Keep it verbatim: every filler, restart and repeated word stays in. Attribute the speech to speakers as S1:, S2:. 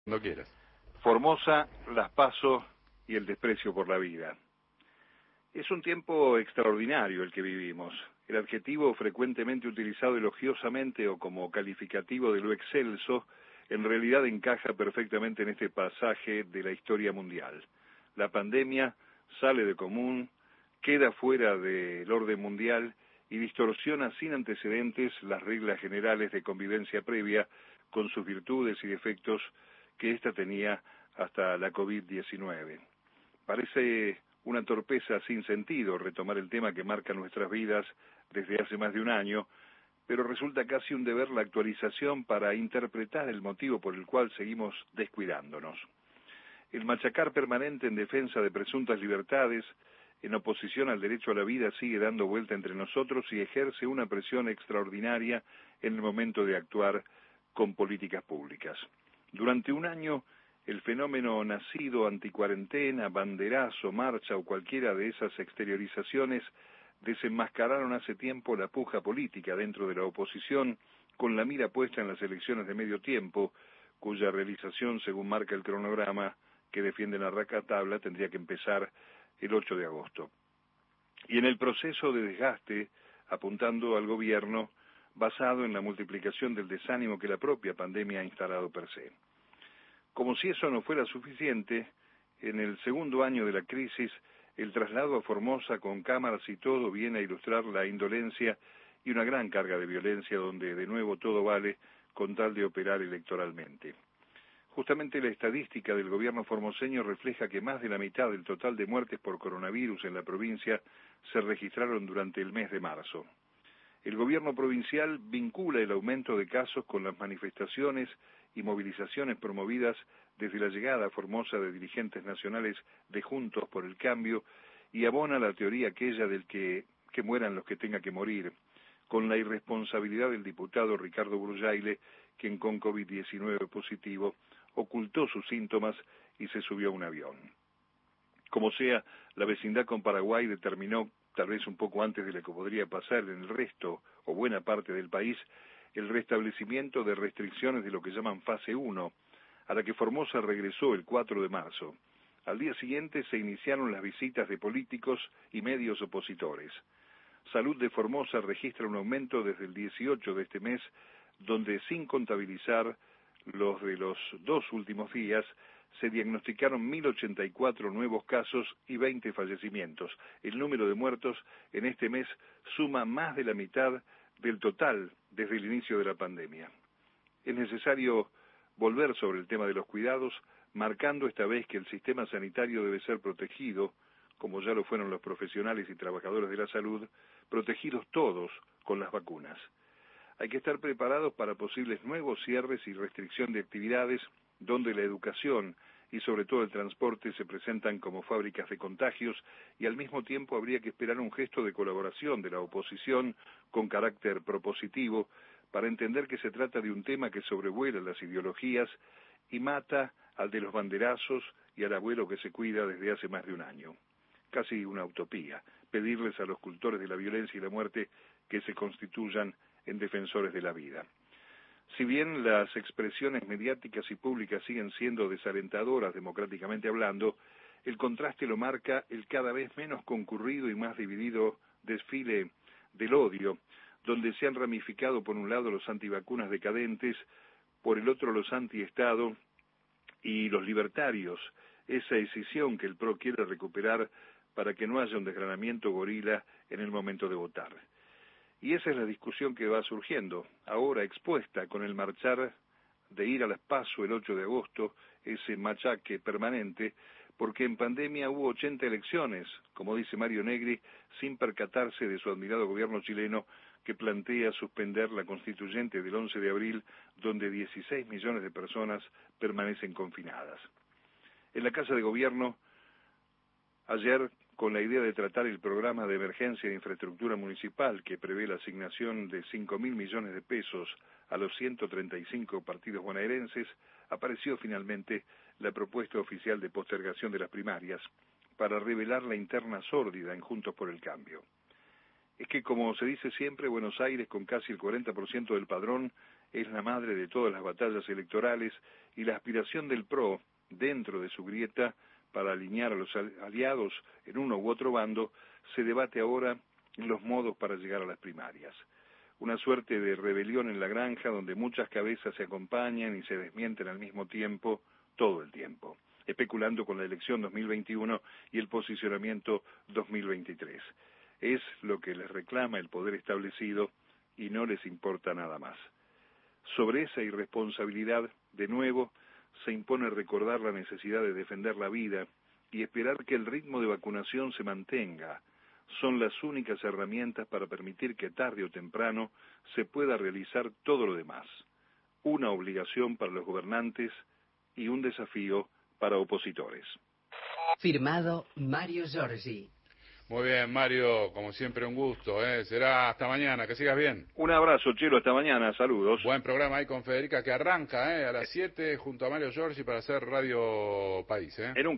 S1: No quieras.
S2: Formosa, las PASO y el desprecio por la vida. Es un tiempo extraordinario el que vivimos. El adjetivo frecuentemente utilizado elogiosamente o como calificativo de lo excelso, en realidad encaja perfectamente en este pasaje de la historia mundial. La pandemia sale de común, queda fuera del orden mundial y distorsiona sin antecedentes las reglas generales de convivencia previa con sus virtudes y defectos que ésta tenía hasta la COVID diecinueve. Parece una torpeza sin sentido retomar el tema que marca nuestras vidas desde hace más de un año, pero resulta casi un deber la actualización para interpretar el motivo por el cual seguimos descuidándonos. El machacar permanente en defensa de presuntas libertades, en oposición al derecho a la vida, sigue dando vuelta entre nosotros y ejerce una presión extraordinaria en el momento de actuar con políticas públicas. Durante un año, el fenómeno nacido anticuarentena, banderazo, marcha o cualquiera de esas exteriorizaciones desenmascararon hace tiempo la puja política dentro de la oposición con la mira puesta en las elecciones de medio tiempo, cuya realización, según marca el cronograma que defiende la racatabla, tendría que empezar el ocho de agosto. Y en el proceso de desgaste, apuntando al gobierno, basado en la multiplicación del desánimo que la propia pandemia ha instalado per se. Como si eso no fuera suficiente, en el segundo año de la crisis, el traslado a Formosa con cámaras y todo viene a ilustrar la indolencia y una gran carga de violencia donde de nuevo todo vale con tal de operar electoralmente. Justamente la estadística del gobierno formoseño refleja que más de la mitad del total de muertes por coronavirus en la provincia se registraron durante el mes de marzo. El gobierno provincial vincula el aumento de casos con las manifestaciones y movilizaciones promovidas desde la llegada a Formosa de dirigentes nacionales de Juntos por el Cambio y abona la teoría aquella del que, que mueran los que tenga que morir, con la irresponsabilidad del diputado Ricardo Brullaile, quien con COVID diecinueve positivo ocultó sus síntomas y se subió a un avión. Como sea, la vecindad con Paraguay determinó, tal vez un poco antes de lo que podría pasar en el resto o buena parte del país, el restablecimiento de restricciones de lo que llaman fase uno, a la que Formosa regresó el cuatro de marzo. Al día siguiente se iniciaron las visitas de políticos y medios opositores. Salud de Formosa registra un aumento desde el dieciocho de este mes, donde sin contabilizar los de los dos últimos días, se diagnosticaron mil ochenta y cuatro nuevos casos y veinte fallecimientos. El número de muertos en este mes suma más de la mitad del total desde el inicio de la pandemia. Es necesario volver sobre el tema de los cuidados, marcando esta vez que el sistema sanitario debe ser protegido, como ya lo fueron los profesionales y trabajadores de la salud, protegidos todos con las vacunas. Hay que estar preparados para posibles nuevos cierres y restricción de actividades donde la educación y sobre todo el transporte se presentan como fábricas de contagios y al mismo tiempo habría que esperar un gesto de colaboración de la oposición con carácter propositivo para entender que se trata de un tema que sobrevuela las ideologías y mata al de los banderazos y al abuelo que se cuida desde hace más de un año. Casi una utopía, pedirles a los cultores de la violencia y la muerte que se constituyan en defensores de la vida. Si bien las expresiones mediáticas y públicas siguen siendo desalentadoras democráticamente hablando, el contraste lo marca el cada vez menos concurrido y más dividido desfile del odio, donde se han ramificado por un lado los antivacunas decadentes, por el otro los antiestado y los libertarios, esa escisión que el P R O quiere recuperar para que no haya un desgranamiento gorila en el momento de votar. Y esa es la discusión que va surgiendo, ahora expuesta con el marchar de ir a las PASO el ocho de agosto, ese machaque permanente, porque en pandemia hubo ochenta elecciones, como dice Mario Negri, sin percatarse de su admirado gobierno chileno que plantea suspender la constituyente del once de abril, donde dieciséis millones de personas permanecen confinadas. En la Casa de Gobierno, ayer, con la idea de tratar el programa de emergencia de infraestructura municipal que prevé la asignación de cinco mil millones de pesos a los ciento treinta y cinco partidos bonaerenses, apareció finalmente la propuesta oficial de postergación de las primarias para revelar la interna sórdida en Juntos por el Cambio. Es que, como se dice siempre, Buenos Aires, con casi el cuarenta por ciento del padrón, es la madre de todas las batallas electorales y la aspiración del P R O, dentro de su grieta, para alinear a los aliados en uno u otro bando, se debate ahora en los modos para llegar a las primarias. Una suerte de rebelión en la granja donde muchas cabezas se acompañan y se desmienten al mismo tiempo, todo el tiempo, especulando con la elección dos mil veintiuno y el posicionamiento dos mil veintitrés. Es lo que les reclama el poder establecido y no les importa nada más. Sobre esa irresponsabilidad, de nuevo, se impone recordar la necesidad de defender la vida y esperar que el ritmo de vacunación se mantenga. Son las únicas herramientas para permitir que tarde o temprano se pueda realizar todo lo demás. Una obligación para los gobernantes y un desafío para opositores.
S1: Firmado Mario Giorgi.
S3: Muy bien, Mario, como siempre un gusto, ¿eh? Será hasta mañana, que sigas bien.
S2: Un abrazo, Chelo, hasta mañana, saludos.
S3: Buen programa ahí con Federica, que arranca ¿eh? a las siete junto a Mario Giorgi para hacer Radio País. ¿eh?
S2: En un